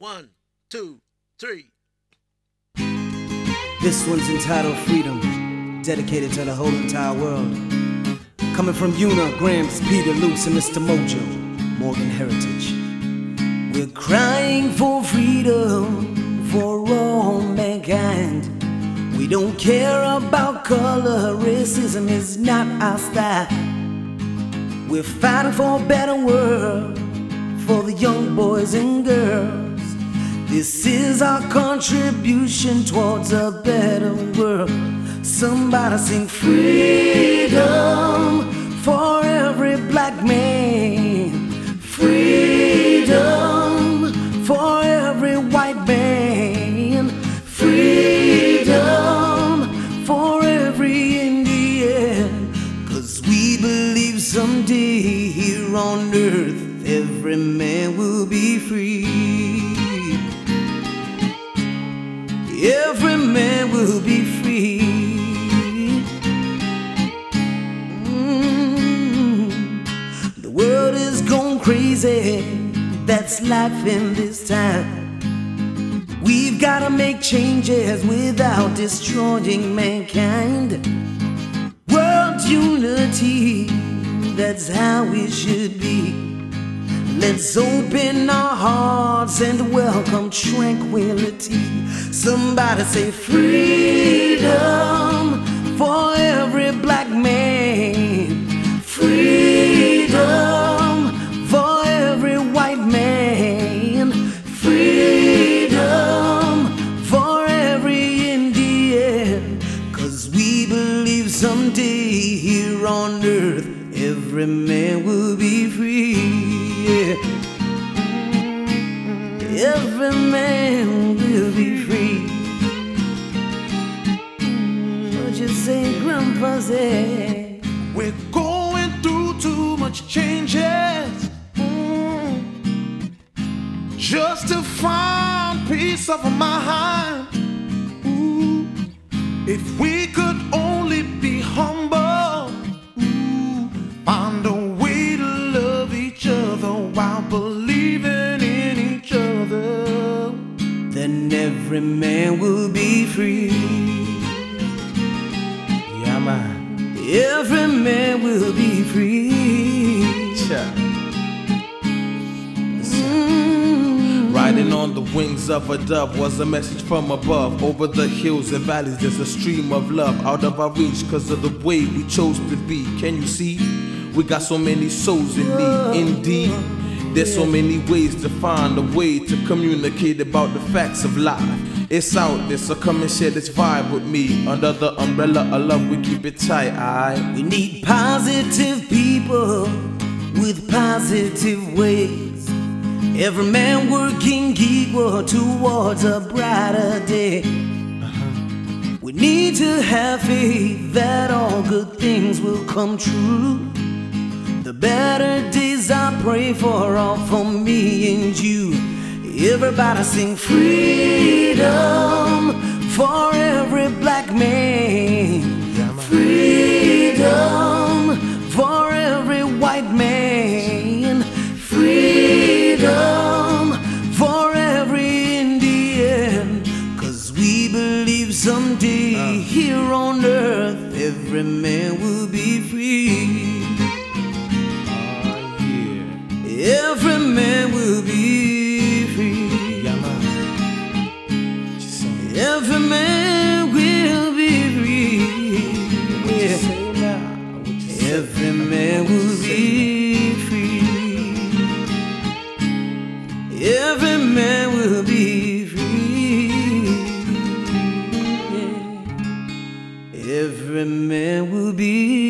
One, two, three. This one's entitled Freedom, dedicated to the whole entire world. Coming from Una, Gramps, Peter, Luce, and Mr. Mojo, Morgan Heritage. We're crying for freedom for all mankind. We don't care about color, racism is not our style. We're fighting for a better world for the young boys and girls. This is our contribution towards a better world. Somebody sing freedom for every black man, freedom for every white man, freedom for every Indian. 'Cause we believe someday here on earth every man will be free. Every man will be free. The world is gone crazy, that's life in this time. We've gotta make changes without destroying mankind. World unity, that's how it should be. Let's open our hearts and welcome tranquility. Somebody say freedom for every black man, freedom for every white man, freedom for every Indian. 'Cause we believe someday here on earth every man will be free. Yeah. Every man will be free. What you say, Grandpa? Say we're going through too much changes just to find peace of mind. Ooh. If we could only be humble, find a way to love each other while believing in each other, then every man will be free. yeah, man. Every man will be free. Riding on the wings of a dove was a message from above. Over the hills and valleys there's a stream of love out of our reach 'cause of the way we chose to be. Can you see? We got so many souls in need. Indeed, there's so many ways to find a way to communicate about the facts of life. It's out there, so come and share this vibe with me. Under the umbrella of love, we keep it tight, aight? We need positive people with positive ways. Every man working equal towards a brighter day. We need to have faith that all good things will come true. The better days I pray for all for me and you. Everybody sing freedom for every black man, freedom for every white man, freedom for every Indian. 'Cause we believe someday here on earth every man will be free. Every man will be free. Every man will be free. Yeah. Every man will be free. Every man will be free. Yeah. Every man will be